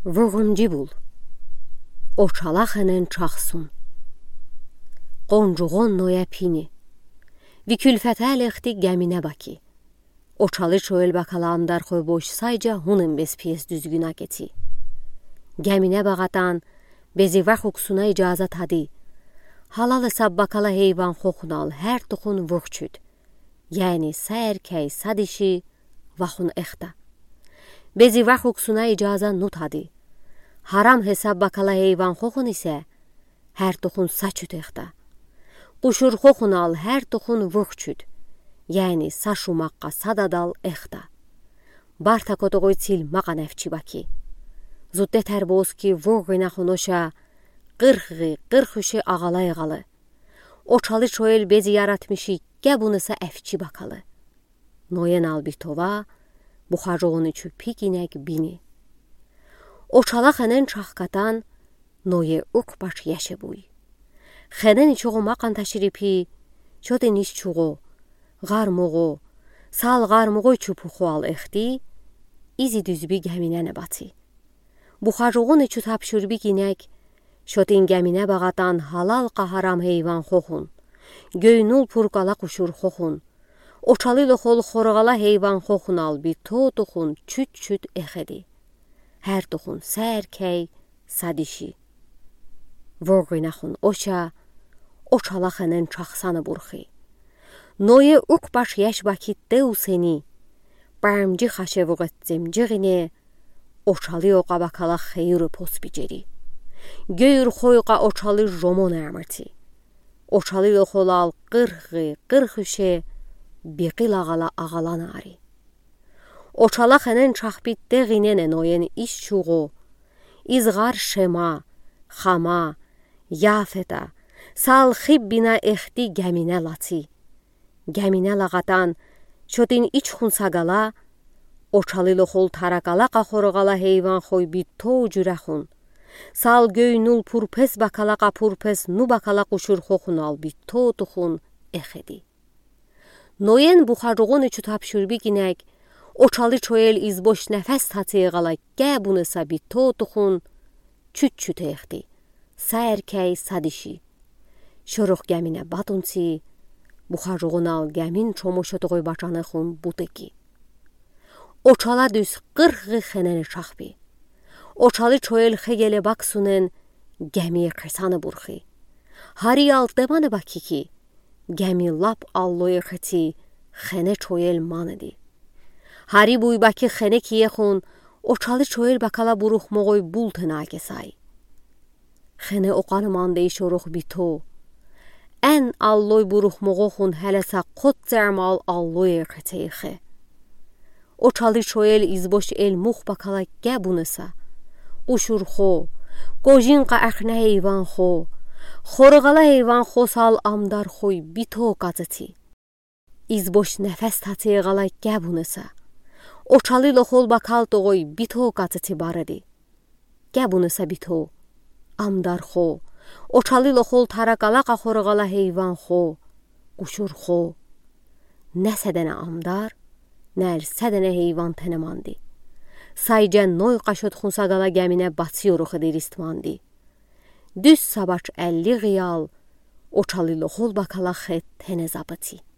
Vığıncı bul, oçalaq ənən çaxsun. Qoncuğon noya pini, vikülfətəl exti gəminə baki. Oçalı çoyel bakalan darxoy boş sayca hunun bez piyes düzgün aketi. Gəminə bağatan, bezi vax uksuna icazat hadi. Halal hesab bakala heyvan xoxunal, hər tuxun vıxçüd. Yəni sərkəy sadişi vaxun exta. Bezi vax uksuna icaza nut hadi. Haram hesab bakala heyvan xoxun isə, hər tuxun saçüd exta. Quşur xoxunal, hər tuxun vıxçüd. Yəni saşumaqqa sadadal exta. Barta kotoğoy sil maqa nəfçi baki. Zudde tərboz ki vıqina xunoşa, qırxışı ağala yığalı. Oçalı çoyel bezi yaratmışı, gəbunısa əfçi bakalı. Noyen albitova, buxacoğun üçü piginək bini. Oçalaq ənən çaxqatan, noye uqbaş yeşe buy. Xənən içoğu maqan taşiripi, çodin işçuğu, qarmuğu, sal qarmuğu çupuxu al exti, izi düzbi gəminə batı. Buxacoğun üçü tapşırbi ginək, şotin gəminə bağatan halal qaharam heyvan xoxun, göynul purqala quşur xoxun, oçalı loxol xorğala heyvan xoxun al bir totuxun çüt exedi. Hər tuxun sərkəy sadişi. Vırğinaxun oşa, oçalaq ənən çaxsanı burxi. Noye uqbaş yeş vakit dev seni, barmcı xaşe vıqet zemciğine, oçalı oqa bakala xeyru posbiceri. Göyür xoyqa oçalı jomon əmrti. Oçalı loxolal qırxışı, biqil ağalan ari. Oçalaq ənən çaxbit değinene noyen işçuğu, izğar şema, xama, yafeta, sal xibbina exti gəminə lati. Gəminə lağatan, çodin iç xunsagala, oçalı loxol taraqala qaxorğala heyvan xoy bit to cürəxun. Sal göynul purpes bakala qapurpes nu bakala quşur xoxun al bit to tuxun exedi. Noyen buxacoğun üçü tapşırbi ginək, oçalı çoyel izboş nəfəs tatıya qala gəbunısa bit to tuxun çüt exdi. Sərkəy sadişi. Şoruq gəminə badunsi, buxacoğun al gəmin çomoşotoğuy bacanıxun buteki. Oçala düz qırxı xənəni çaxbi. Oçalı çoyel xegele baksunen gəmiyə qırsanı burxi. Hari al demanı baki ki, gəmi lap alloya xeti xənə çoyel manıdi. Hari buy baki xənə kiye xun, oçalı çoyel bakala buruxmoğoy bultın agesay. Xənə oqanı mandeyi şoruq bito. Ən alloy buruxmoğo xun hələsa qot zərmal alloya xeteyxi. Oçalı çoyel izboş el mux bakala gəbunısa. Quşur xo, qojinqa əxnə heyvan xo, xorğala heyvan xo sal amdar xoy bito qazıti. İzboş nəfəs tatıya qala gəbunısa. Oçalı loxol bakal doğoy bito qazıti barıdi. Gəbunısa bito, amdar xo, oçalı loxol taraqala qaxorğala heyvan xo, quşur xo. Nə sədənə amdar, nəl sədənə heyvan tənəmandi. Sayca noy qaşot xunsagala gəminə batıyoruq edir istmandi. Düz sabaç 50 qiyal, oçalı loxol bakala xet tənə zabıti.